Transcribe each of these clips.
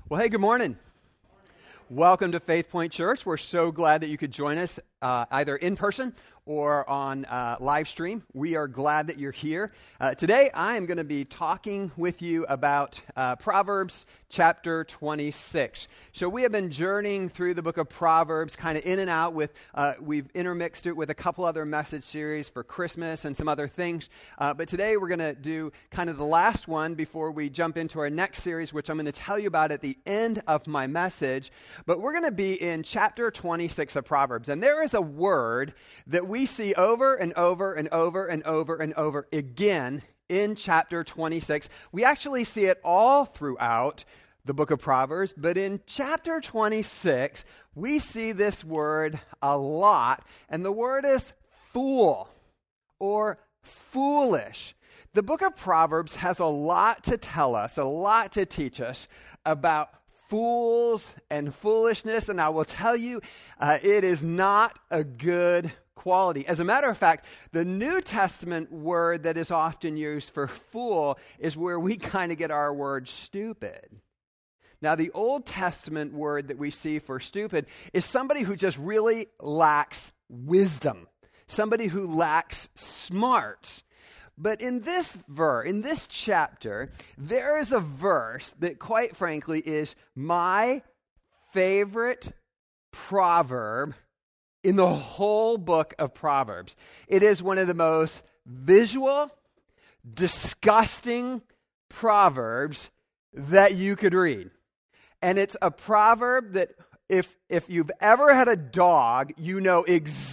Well, hey, good morning. Welcome to Faith Point Church. We're so glad that you could join us either in person or on live stream. We are glad that you're here. Today, I am going to be talking with you about Proverbs chapter 26. So we have been journeying through the book of Proverbs, kind of in and out with, we've intermixed it with a couple other message series for Christmas and some other things. But today, we're going to do kind of the last one before we jump into our next series, which I'm going to tell you about at the end of my message. But we're going to be in chapter 26 of Proverbs. And there is a word that we see over and over and over and over and over again in chapter 26. We actually see it all throughout the book of Proverbs, but in chapter 26, we see this word a lot, and the word is fool or foolish. The book of Proverbs has a lot to tell us, a lot to teach us about fools and foolishness, and I will tell you, it is not a good quality. As a matter of fact, the New Testament word that is often used for fool is where we kind of get our word stupid. Now, the Old Testament word that we see for stupid is somebody who just really lacks wisdom, somebody who lacks smarts. But in this chapter, there is a verse that, quite frankly, is my favorite proverb in the whole book of Proverbs. It is one of the most visual, disgusting proverbs that you could read. And it's a proverb that if you've ever had a dog, you know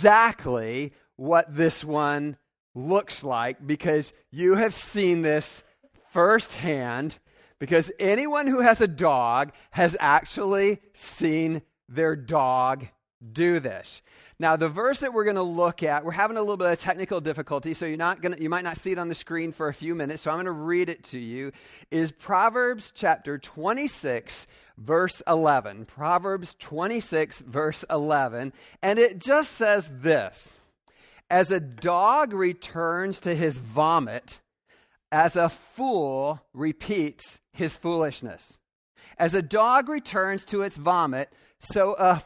exactly what this one looks like, because you have seen this firsthand, because anyone who has a dog has actually seen their dog do this. Now, the verse that we're going to look at, we're having a little bit of technical difficulty, so you might not see it on the screen for a few minutes, so I'm going to read it to you, is Proverbs chapter 26, verse 11. Proverbs 26, verse 11, and it just says this: "As a dog returns to his vomit, as a fool repeats his foolishness." As a dog returns to its vomit, so a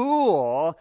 fool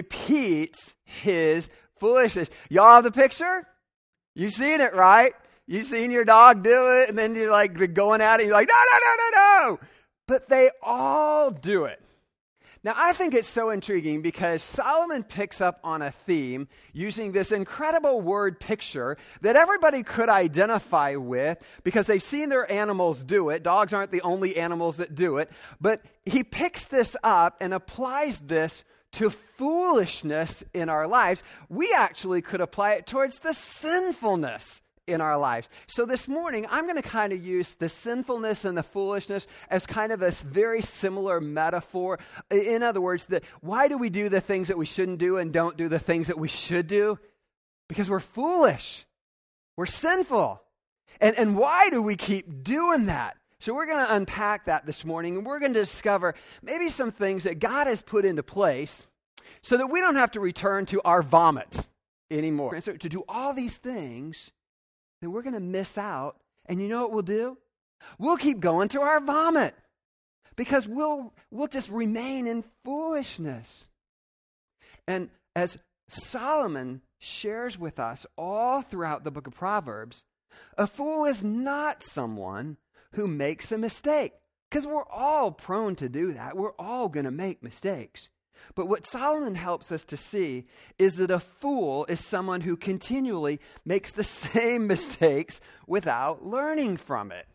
repeats his foolishness. Y'all have the picture? You've seen it, right? You've seen your dog do it, and then you're like going at it, and you're like, no, no, no, no, no. But they all do it. Now, I think it's so intriguing because Solomon picks up on a theme using this incredible word picture that everybody could identify with because they've seen their animals do it. Dogs aren't the only animals that do it. But he picks this up and applies this to foolishness in our lives. We actually could apply it towards the sinfulness in our lives. So this morning, I'm going to kind of use the sinfulness and the foolishness as kind of a very similar metaphor. In other words, why do we do the things that we shouldn't do and don't do the things that we should do? Because we're foolish. We're sinful. And why do we keep doing that? So we're going to unpack that this morning, and we're going to discover maybe some things that God has put into place so that we don't have to return to our vomit anymore. And so to do all these things, then we're going to miss out. And you know what we'll do? We'll keep going to our vomit because we'll just remain in foolishness. And as Solomon shares with us all throughout the book of Proverbs, a fool is not someone who makes a mistake, because we're all prone to do that. We're all going to make mistakes. But what Solomon helps us to see is that a fool is someone who continually makes the same mistakes without learning from it.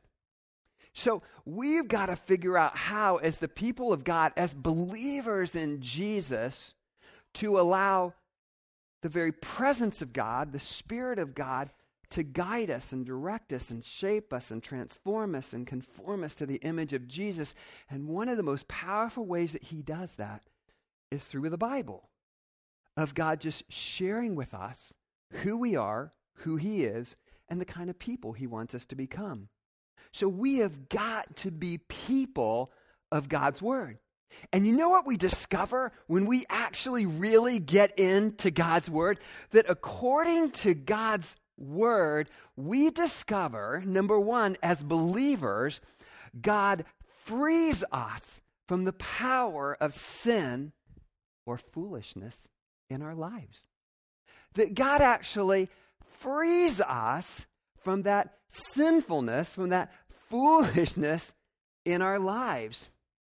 So we've got to figure out how, as the people of God, as believers in Jesus, to allow the very presence of God, the Spirit of God, to guide us and direct us and shape us and transform us and conform us to the image of Jesus. And one of the most powerful ways that he does that is through the Bible, of God just sharing with us who we are, who he is, and the kind of people he wants us to become. So we have got to be people of God's word. And you know what we discover when we actually really get into God's word? That according to God's word, we discover, number one, as believers, God frees us from the power of sin or foolishness in our lives. That God actually frees us from that sinfulness, from that foolishness in our lives.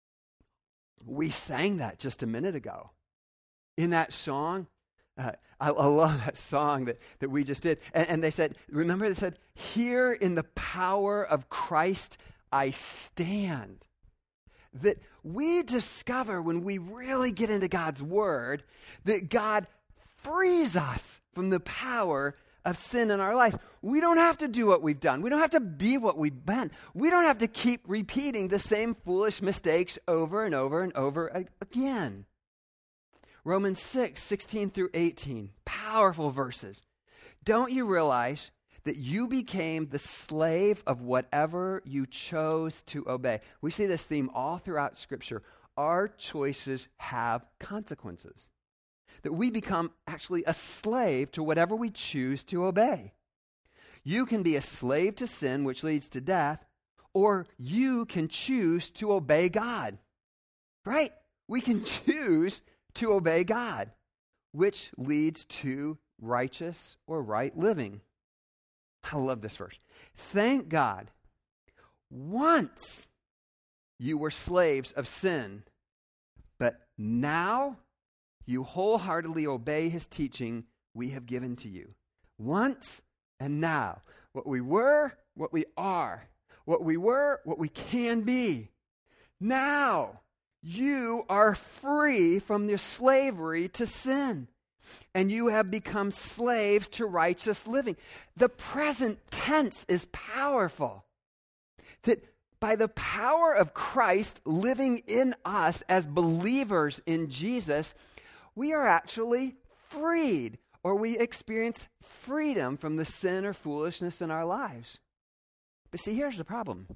We sang that just a minute ago. In that song, I love that song that we just did. And they said, remember they said, here in the power of Christ I stand. That we discover when we really get into God's word that God frees us from the power of sin in our life. We don't have to do what we've done. We don't have to be what we've been. We don't have to keep repeating the same foolish mistakes over and over and over again. Romans 6:16 through 18, powerful verses. Don't you realize that you became the slave of whatever you chose to obey? We see this theme all throughout Scripture. Our choices have consequences. That we become actually a slave to whatever we choose to obey. You can be a slave to sin, which leads to death, or you can choose to obey God. Right? We can choose to obey God, which leads to righteous or right living. I love this verse. Thank God, once you were slaves of sin, but now you wholeheartedly obey his teaching we have given to you. Once and now. What we were, what we are. What we were, what we can be. Now you are free from your slavery to sin. And you have become slaves to righteous living. The present tense is powerful. That by the power of Christ living in us as believers in Jesus, we are actually freed, or we experience freedom from the sin or foolishness in our lives. But see, here's the problem.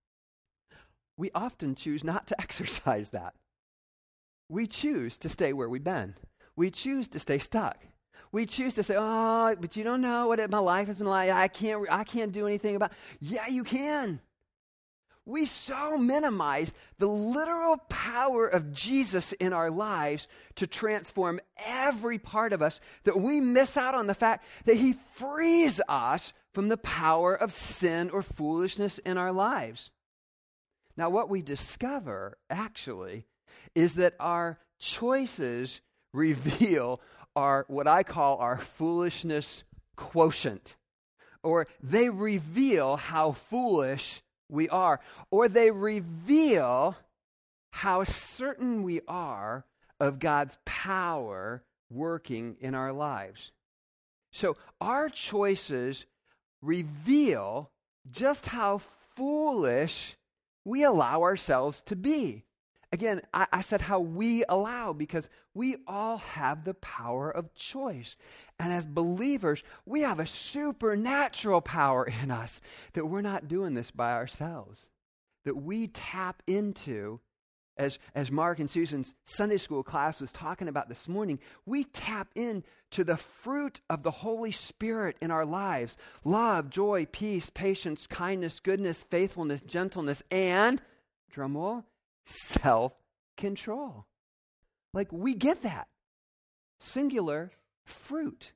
We often choose not to exercise that. We choose to stay where we've been. We choose to stay stuck. We choose to say, oh, but you don't know what my life has been like. I can't do anything about it. Yeah, you can. We so minimize the literal power of Jesus in our lives to transform every part of us that we miss out on the fact that he frees us from the power of sin or foolishness in our lives. Now, what we discover, actually, is that our choices reveal what I call our foolishness quotient. Or they reveal how foolish we are, or they reveal how certain we are of God's power working in our lives. So our choices reveal just how foolish we allow ourselves to be. Again, I said how we allow, because we all have the power of choice. And as believers, we have a supernatural power in us that we're not doing this by ourselves. That we tap into, as Mark and Susan's Sunday school class was talking about this morning, we tap into the fruit of the Holy Spirit in our lives. Love, joy, peace, patience, kindness, goodness, faithfulness, gentleness, and, drumroll, self-control. Like, we get that. Singular fruit.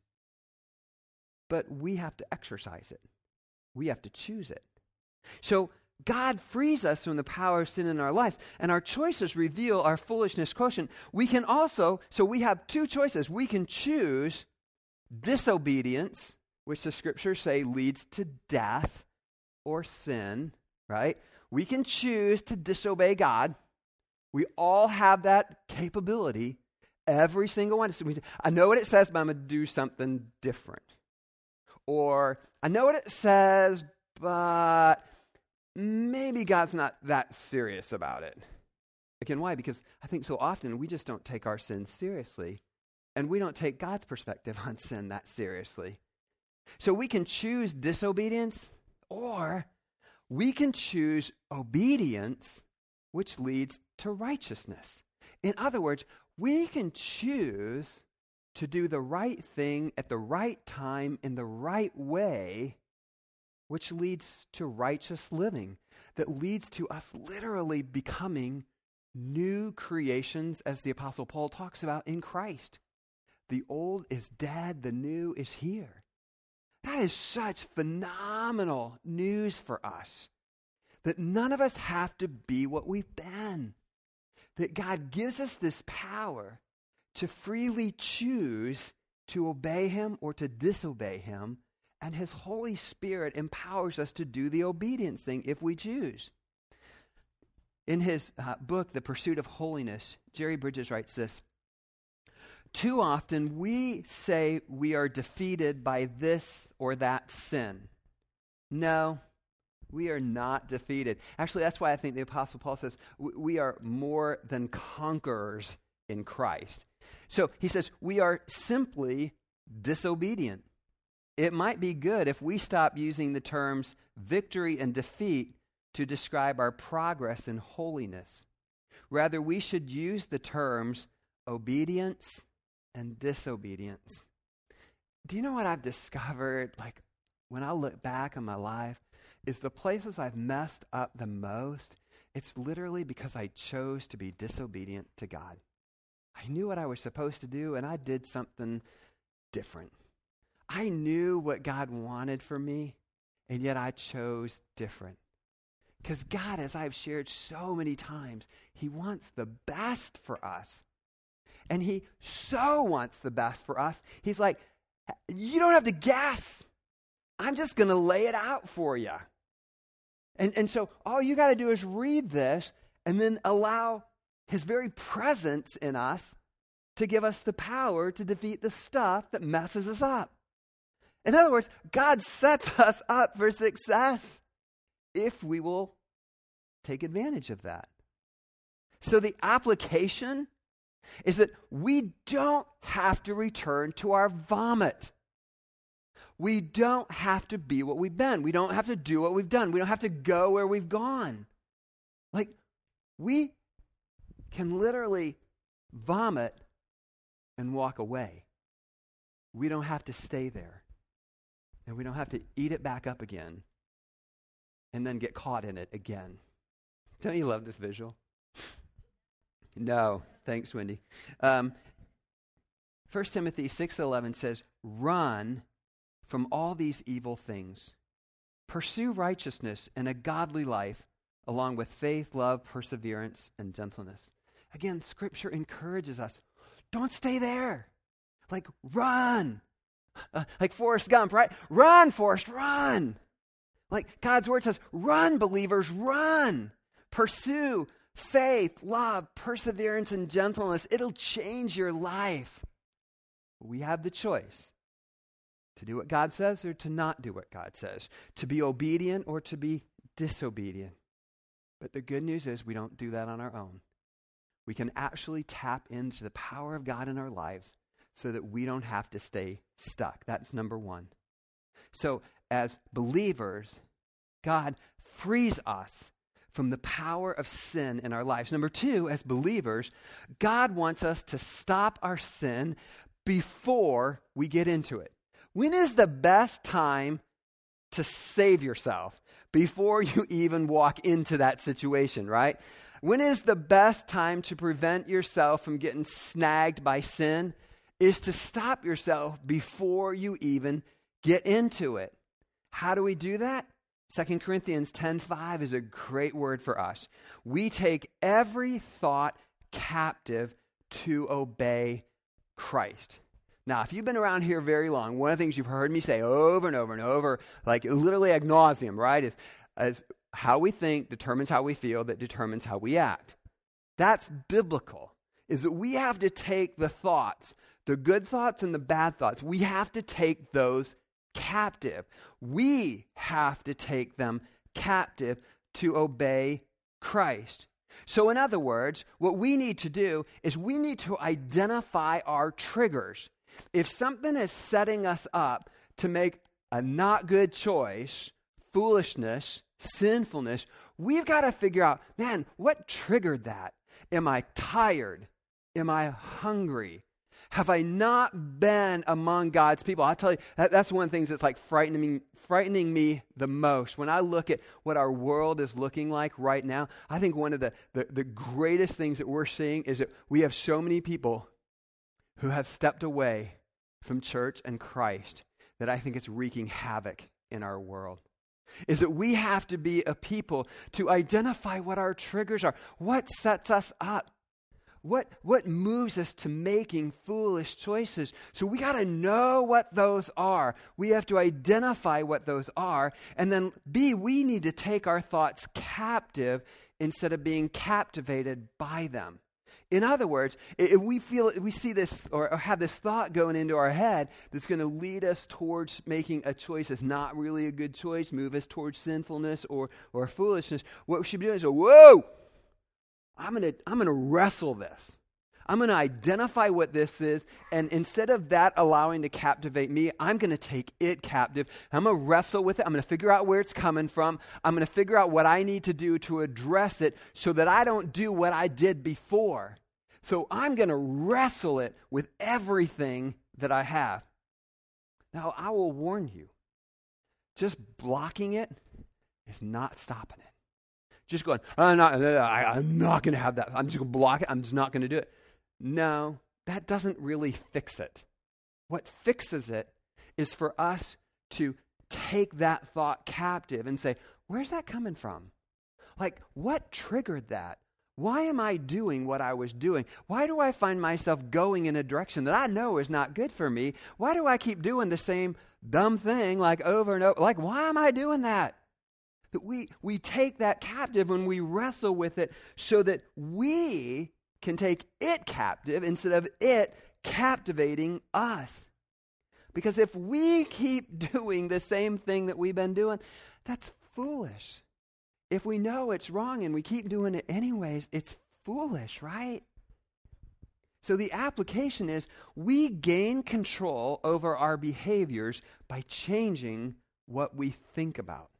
But we have to exercise it. We have to choose it. So God frees us from the power of sin in our lives, and our choices reveal our foolishness quotient. We can also, so we have two choices. We can choose disobedience, which the scriptures say leads to death or sin, right? We can choose to disobey God. We all have that capability. Every single one. I know what it says, but I'm going to do something different. Or, I know what it says, but maybe God's not that serious about it. Again, why? Because I think so often we just don't take our sin seriously. And we don't take God's perspective on sin that seriously. So we can choose disobedience, or we can choose obedience, which leads to righteousness. In other words, we can choose to do the right thing at the right time in the right way which leads to righteous living, that leads to us literally becoming new creations, as the Apostle Paul talks about in Christ. The old is dead, the new is here. That is such phenomenal news for us, that none of us have to be what we've been. That God gives us this power to freely choose to obey him or to disobey him, and his Holy Spirit empowers us to do the obedience thing if we choose. In his book, The Pursuit of Holiness, Jerry Bridges writes this: too often we say we are defeated by this or that sin. No, we are not defeated. Actually, that's why I think the Apostle Paul says we are more than conquerors in Christ. So he says we are simply disobedient. It might be good if we stop using the terms victory and defeat to describe our progress in holiness. Rather, we should use the terms obedience and disobedience. Do you know what I've discovered, like, when I look back on my life, is the places I've messed up the most, it's literally because I chose to be disobedient to God. I knew what I was supposed to do, and I did something different. I knew what God wanted for me, and yet I chose different. Because God, as I've shared so many times, he wants the best for us. And he so wants the best for us. He's like, you don't have to guess. I'm just going to lay it out for you. And so all you got to do is read this and then allow his very presence in us to give us the power to defeat the stuff that messes us up. In other words, God sets us up for success if we will take advantage of that. So the application is that we don't have to return to our vomit. We don't have to be what we've been. We don't have to do what we've done. We don't have to go where we've gone. Like, we can literally vomit and walk away. We don't have to stay there. And we don't have to eat it back up again and then get caught in it again. Don't you love this visual? No. Thanks, Wendy. 1 Timothy 6:11 says, run from all these evil things. Pursue righteousness and a godly life, along with faith, love, perseverance, and gentleness. Again, Scripture encourages us, don't stay there. Like, run. Like Forrest Gump, right? Run, Forrest, run. Like God's word says, run, believers, run. Pursue faith, love, perseverance, and gentleness. It'll change your life. We have the choice to do what God says or to not do what God says, to be obedient or to be disobedient. But the good news is we don't do that on our own. We can actually tap into the power of God in our lives so that we don't have to stay stuck. That's number one. So as believers, God frees us from the power of sin in our lives. Number two, as believers, God wants us to stop our sin before we get into it. When is the best time to save yourself? Before you even walk into that situation, right? When is the best time to prevent yourself from getting snagged by sin? Is to stop yourself before you even get into it. How do we do that? 2 Corinthians 10:5 is a great word for us. We take every thought captive to obey Christ. Now, if you've been around here very long, one of the things you've heard me say over and over and over, like literally ad nauseum, right, is how we think determines how we feel, that determines how we act. That's biblical, is that we have to take the thoughts, the good thoughts and the bad thoughts, we have to take those captive. We have to take them captive to obey Christ. So in other words, what we need to do is we need to identify our triggers. If something is setting us up to make a not good choice, foolishness, sinfulness, we've got to figure out, man, what triggered that? Am I tired? Am I hungry? Have I not been among God's people? I'll tell you, that's one of the things that's like frightening me the most. When I look at what our world is looking like right now, I think one of the greatest things that we're seeing is that we have so many people who have stepped away from church and Christ that I think it's wreaking havoc in our world. Is that we have to be a people to identify what our triggers are, what sets us up. What moves us to making foolish choices? So we got to know what those are. We have to identify what those are. And then B, we need to take our thoughts captive instead of being captivated by them. In other words, if we see this or have this thought going into our head that's going to lead us towards making a choice that's not really a good choice, move us towards sinfulness or foolishness, what we should be doing is go, whoa! I'm gonna wrestle this. I'm gonna identify what this is, and instead of that allowing to captivate me, I'm gonna take it captive. I'm gonna wrestle with it. I'm gonna figure out where it's coming from. I'm gonna figure out what I need to do to address it so that I don't do what I did before. So I'm gonna wrestle it with everything that I have. Now, I will warn you, just blocking it is not stopping it. Just going, I'm not going to have that. I'm just going to block it. I'm just not going to do it. No, that doesn't really fix it. What fixes it is for us to take that thought captive and say, where's that coming from? Like, what triggered that? Why am I doing what I was doing? Why do I find myself going in a direction that I know is not good for me? Why do I keep doing the same dumb thing like over and over? Like, why am I doing that? That we take that captive when we wrestle with it so that we can take it captive instead of it captivating us. Because if we keep doing the same thing that we've been doing, that's foolish. If we know it's wrong and we keep doing it anyways, it's foolish, right? So the application is we gain control over our behaviors by changing what we think about.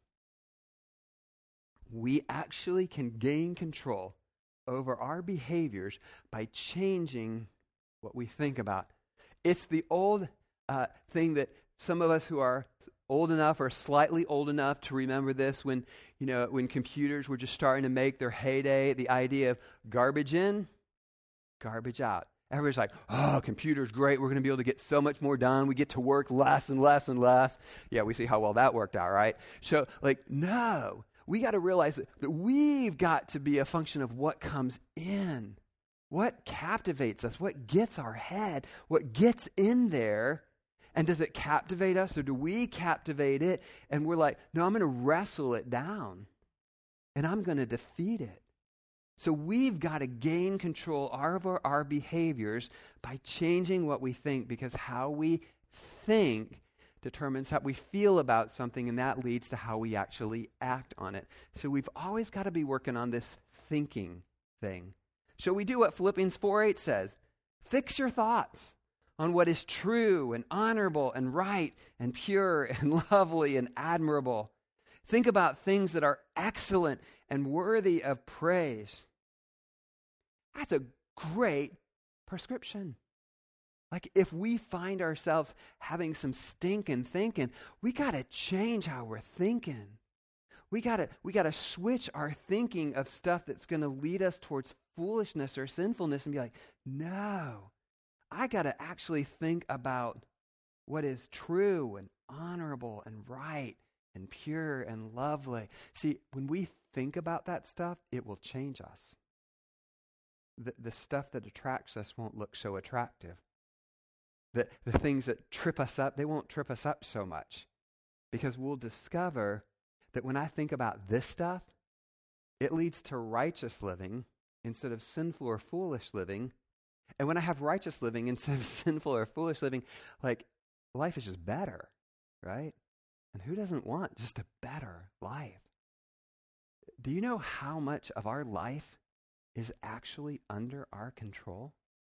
We actually can gain control over our behaviors by changing what we think about. It's the old thing that some of us who are old enough or slightly old enough to remember this when computers were just starting to make their heyday, the idea of garbage in, garbage out. Everybody's like, oh, computer's great. We're going to be able to get so much more done. We get to work less and less and less. Yeah, we see how well that worked out, right? So, no. We got to realize that we've got to be a function of what comes in, what captivates us, what gets our head, what gets in there. And does it captivate us or do we captivate it? And we're like, no, I'm going to wrestle it down and I'm going to defeat it. So we've got to gain control over our behaviors by changing what we think, because how we think determines how we feel about something, and that leads to how we actually act on it. So we've always got to be working on this thinking thing. So we do what Philippians 4:8 says. Fix your thoughts on what is true and honorable and right and pure and lovely and admirable. Think about things that are excellent and worthy of praise. That's a great prescription. Like if we find ourselves having some stinking thinking, we got to change how we're thinking. We got to switch our thinking of stuff that's going to lead us towards foolishness or sinfulness and be like, no, I got to actually think about what is true and honorable and right and pure and lovely. See, when we think about that stuff, it will change us. The stuff that attracts us won't look so attractive. The things that trip us up, they won't trip us up so much, because we'll discover that when I think about this stuff, it leads to righteous living instead of sinful or foolish living. And when I have righteous living instead of sinful or foolish living, like life is just better, right? And who doesn't want just a better life? Do you know how much of our life is actually under our control?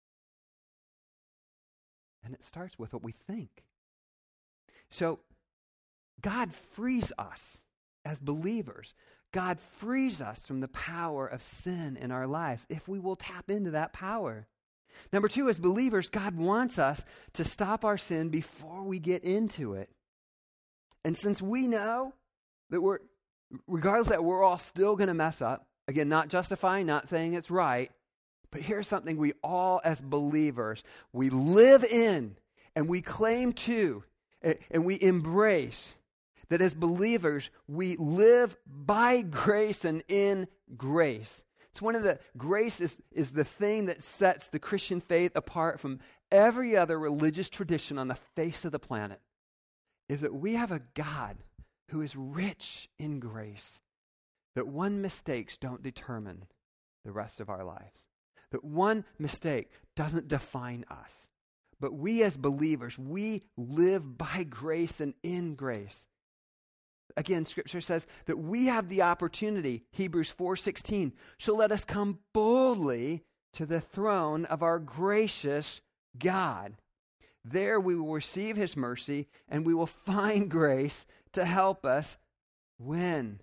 And it starts with what we think. So God frees us as believers. God frees us from the power of sin in our lives if we will tap into that power. Number two, as believers, God wants us to stop our sin before we get into it. And since we know that regardless that we're all still going to mess up, again, not justifying, not saying it's right, but here's something we all as believers, we live in and we claim to and we embrace that as believers, we live by grace and in grace. It's one of the, grace is the thing that sets the Christian faith apart from every other religious tradition on the face of the planet, is that we have a God who is rich in grace, that one mistakes don't determine the rest of our lives, that one mistake doesn't define us. But we as believers, we live by grace and in grace. Again, Scripture says that we have the opportunity, Hebrews 4:16, so let us come boldly to the throne of our gracious God. There we will receive His mercy and we will find grace to help us when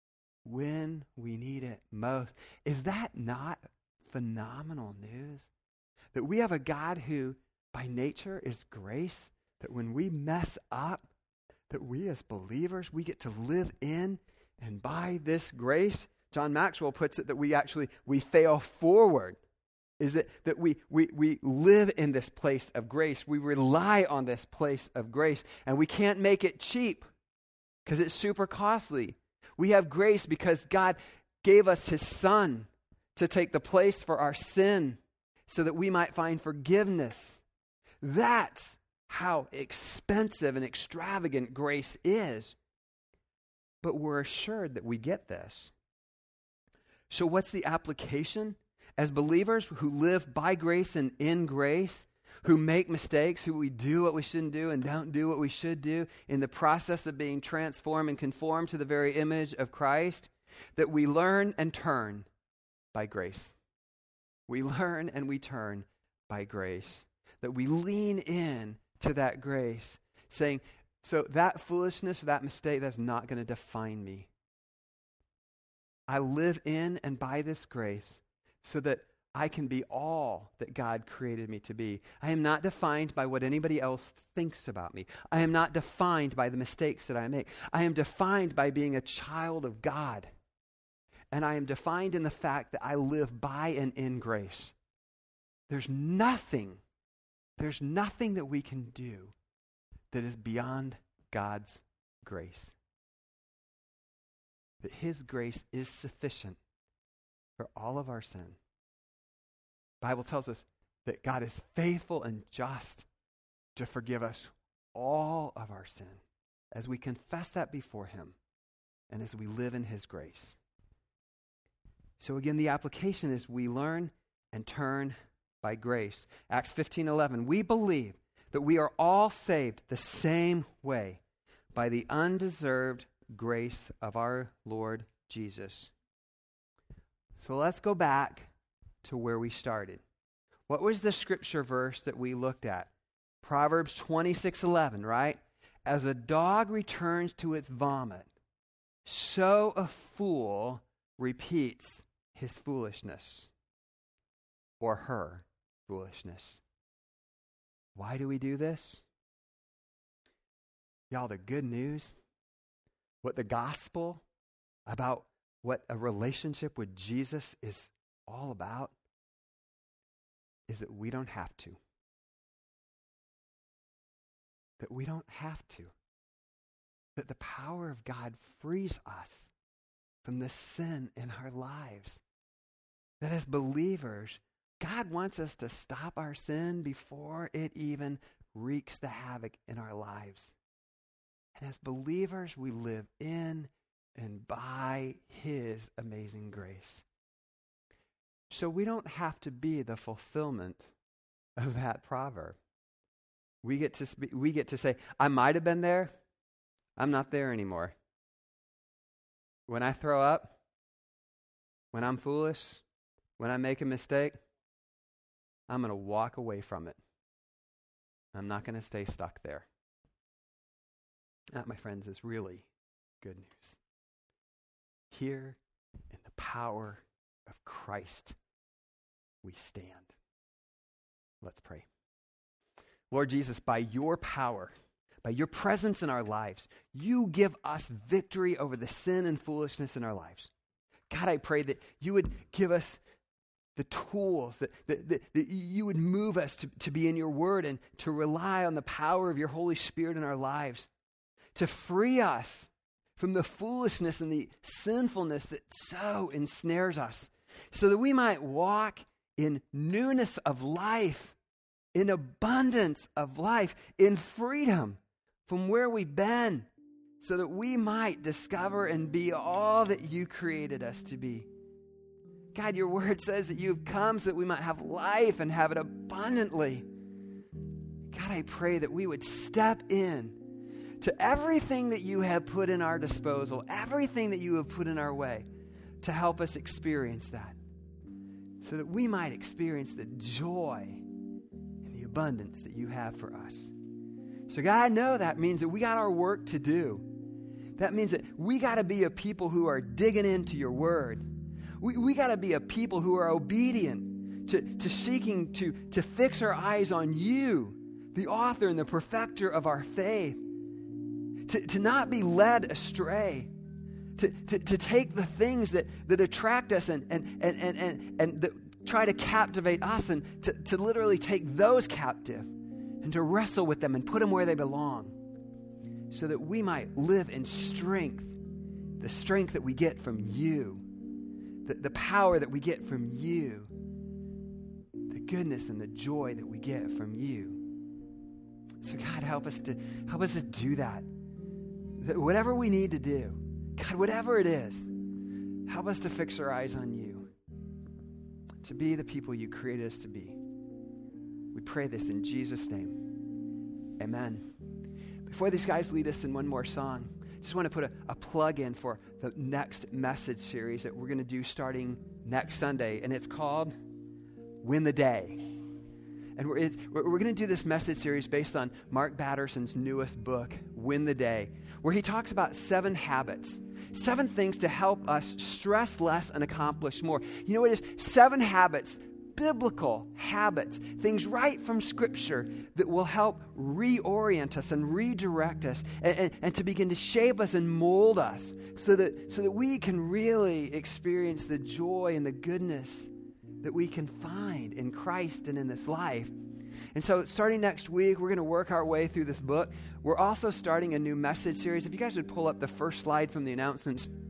we need it most. Is that not phenomenal news? That we have a God who by nature is grace, that when we mess up, that we as believers, we get to live in and by this grace. John Maxwell puts it that we fail forward. Is it that we live in this place of grace. We rely on this place of grace. And we can't make it cheap because it's super costly. We have grace because God gave us His Son to take the place for our sin so that we might find forgiveness. That's how expensive and extravagant grace is. But we're assured that we get this. So what's the application? As believers who live by grace and in grace, who make mistakes, who we do what we shouldn't do and don't do what we should do in the process of being transformed and conformed to the very image of Christ, that we learn and turn by grace. We learn and we turn by grace. That we lean in to that grace, saying, so that foolishness, that mistake, that's not going to define me. I live in and by this grace so that I can be all that God created me to be. I am not defined by what anybody else thinks about me. I am not defined by the mistakes that I make. I am defined by being a child of God. And I am defined in the fact that I live by and in grace. There's nothing that we can do that is beyond God's grace. That His grace is sufficient for all of our sin. The Bible tells us that God is faithful and just to forgive us all of our sin as we confess that before Him and as we live in His grace. So again, the application is we learn and turn by grace. Acts 15:11, we believe that we are all saved the same way by the undeserved grace of our Lord Jesus. So let's go back to where we started. What was the scripture verse that we looked at? Proverbs 26:11, right? As a dog returns to its vomit, so a fool repeats his foolishness or her foolishness. Why do we do this? Y'all, the good news, what the gospel about what a relationship with Jesus is all about, is that we don't have to. That we don't have to. That the power of God frees us from the sin in our lives. That as believers, God wants us to stop our sin before it even wreaks the havoc in our lives. And as believers, we live in and by His amazing grace. So we don't have to be the fulfillment of that proverb. We get to say, I might have been there. I'm not there anymore. When I throw up, when I'm foolish, when I make a mistake, I'm going to walk away from it. I'm not going to stay stuck there. That, my friends, is really good news. Here in the power of Christ, we stand. Let's pray. Lord Jesus, by your power, by your presence in our lives, you give us victory over the sin and foolishness in our lives. God, I pray that you would give us the tools, that you would move us to be in your word and to rely on the power of your Holy Spirit in our lives, to free us from the foolishness and the sinfulness that so ensnares us, so that we might walk in newness of life, in abundance of life, in freedom from where we've been, so that we might discover and be all that you created us to be. God, your word says that you've come so that we might have life and have it abundantly. God, I pray that we would step in to everything that you have put in our disposal, everything that you have put in our way to help us experience that, so that we might experience the joy and the abundance that you have for us. So God, I know that means that we got our work to do. That means that we got to be a people who are digging into your word. We got to be a people who are obedient to seeking to fix our eyes on you, the author and the perfecter of our faith. To not be led astray. To take the things that attract us and that try to captivate us, and to literally take those captive and to wrestle with them and put them where they belong, so that we might live in strength, the strength that we get from you, the power that we get from you, the goodness and the joy that we get from you. So God, help us to do that. That whatever we need to do, God, whatever it is, help us to fix our eyes on you, to be the people you created us to be. We pray this in Jesus' name. Amen. Before these guys lead us in one more song, I just want to put a plug in for the next message series that we're going to do starting next Sunday, and it's called Win the Day. And we're going to do this message series based on Mark Batterson's newest book, Win the Day, where he talks about 7 habits, 7 things to help us stress less and accomplish more. You know what it is? 7 habits, biblical habits, things right from Scripture that will help reorient us and redirect us and to begin to shape us and mold us so that we can really experience the joy and the goodness that we can find in Christ and in this life. And so starting next week, we're going to work our way through this book. We're also starting a new message series. If you guys would pull up the first slide from the announcements.